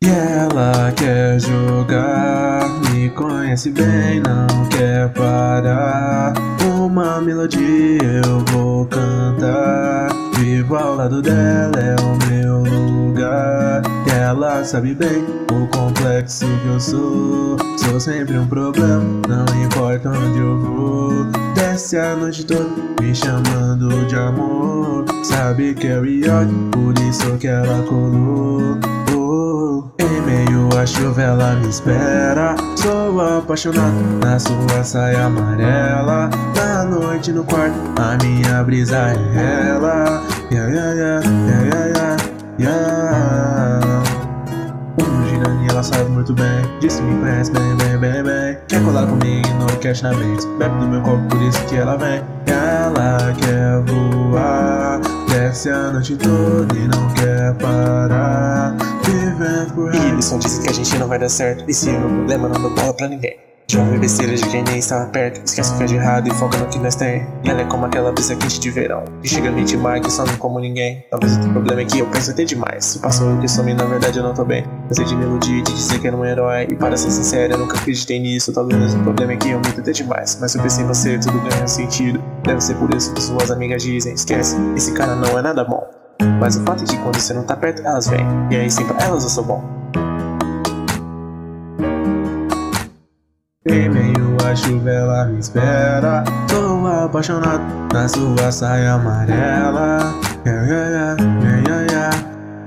E ela quer jogar, me conhece bem, não quer parar. Uma melodia eu vou cantar, vivo ao lado dela, é o meu lugar. E ela sabe bem o complexo que eu sou. Sou sempre um problema, não importa onde eu vou. Desce a noite toda me chamando de amor. Sabe que é Riot, por isso que ela colou. Em meio à chuva ela me espera. Sou apaixonado na sua saia amarela. Na noite no quarto a minha brisa é ela. Yeah, yeah, yeah, yeah, yeah, yeah. Girani ela sabe muito bem, disse que me conhece bem, bem, bem, bem. Quer colar comigo no questionamento, bebe do meu copo, por isso que ela vem. Ela quer voar, desce a noite toda e não quer parar. E eles só dizem que a gente não vai dar certo, e se o meu problema não dou bola pra ninguém. Já ouvi besteira de quem nem estava perto. Esquece o que é de errado e foca no que nós tem. E ela é como aquela brisa quente de verão que chega a me intimar que só não como ninguém. Talvez o teu problema é que eu penso até demais. Se passou eu que some, na verdade eu não tô bem. Cansei de melodia, de dizer que era um herói. E para ser sincero, eu nunca acreditei nisso. Talvez o problema é que eu minto até demais. Mas se eu pensei em você, tudo ganha sentido. Deve ser por isso que suas amigas dizem: esquece, esse cara não é nada bom. Mas o fato é que quando você não tá perto, elas vêm. E aí sim, pra elas eu sou bom. Em meio à chuva ela me espera. Tô apaixonado na sua saia amarela. Yeah, yeah, yeah, yeah, yeah.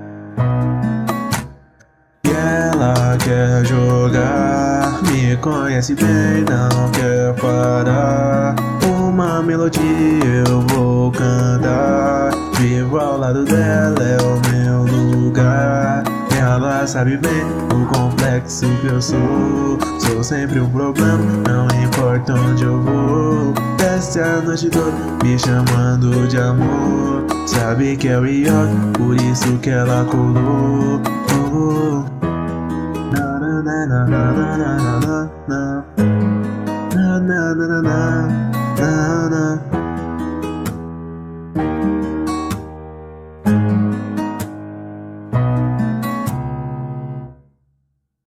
E ela quer jogar, me conhece bem, não quer parar. Uma melodia eu vou cantar, vivo ao lado dela, é o meu lugar. Ela sabe bem o complexo que eu sou. Sou sempre um problema, não importa onde eu vou. Desce a noite toda me chamando de amor. Sabe que é Riot, por isso que ela colou. Na na na na na na na na na na na na.